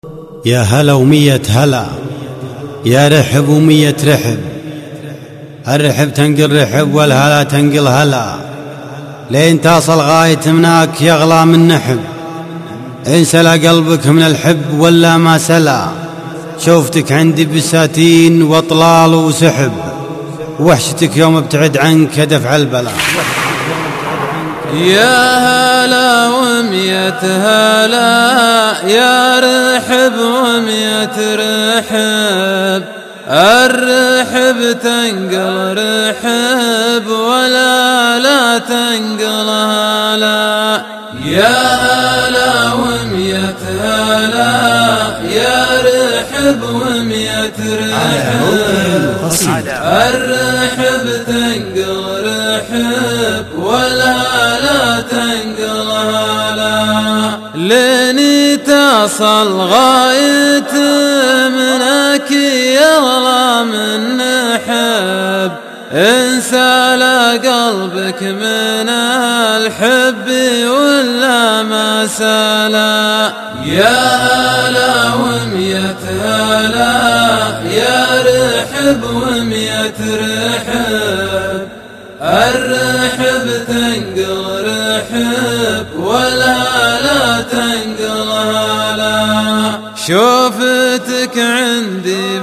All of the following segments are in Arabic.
يا هلا ومية هلا، يا رحب ومية رحب، الرحب تنقل رحب والهلا تنقل هلا، لين تصل غاية مناك يغلى من نحب، انسلى قلبك من الحب ولا ما سلا، شوفتك عندي بساتين واطلال وسحب، وحشتك يوم ابتعد عنك دفع البلا. يا هلا ومية هلا، يا رحب ومية رحب، الرحب تنقل رحب ولا لا تنقل هلا. يا هلا ومية هلا، يا رحب ومية رحب، الرحب تنقل رحب ولا لا تنقل هلا، لين تصل غاية منك يغلى من نحب، انسى قلبك من الحب ولا ما سلا. يا هلا ومية هلا، يا رحب ومية رحب، الرحب تنقل رحب ولا لا تنقل هلا، شوفتك عندي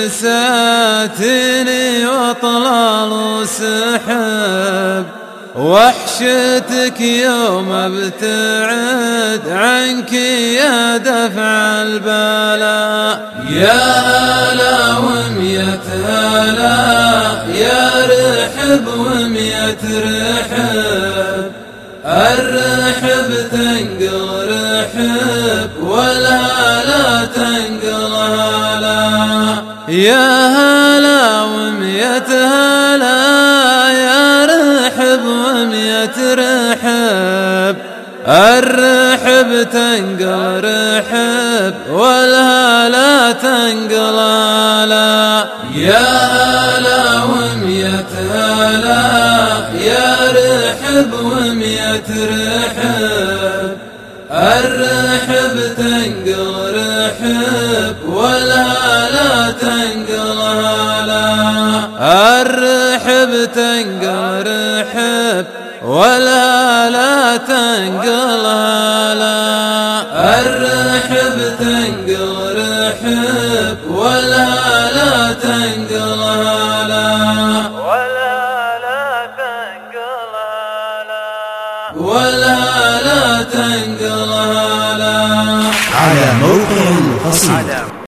بساتيني واطلال وسحب، وحشتك يوم ابتعد عنك يا دفع البلا. يا هلا ومية هلا، يا رحب ومية رحب، الرحب تنقل رحب ولا لا تنقل هلا. يا هلا ومية هلا، يا رحب ومية رحب، الرحب تنقل رحب ولا لا تنقل هلا. يا هلا ومية هلا، يا رحب ومية رحب، الرحب تنقل رحب ولا لا تنقل هلا، الرحب تنقل رحب ولا لا تنقل هلا، الرحب تنقل رحب ولا لا تنقل هلا، ولا لا تنقل هلا، ولا لا تنقل هلا. على موقع القصيد.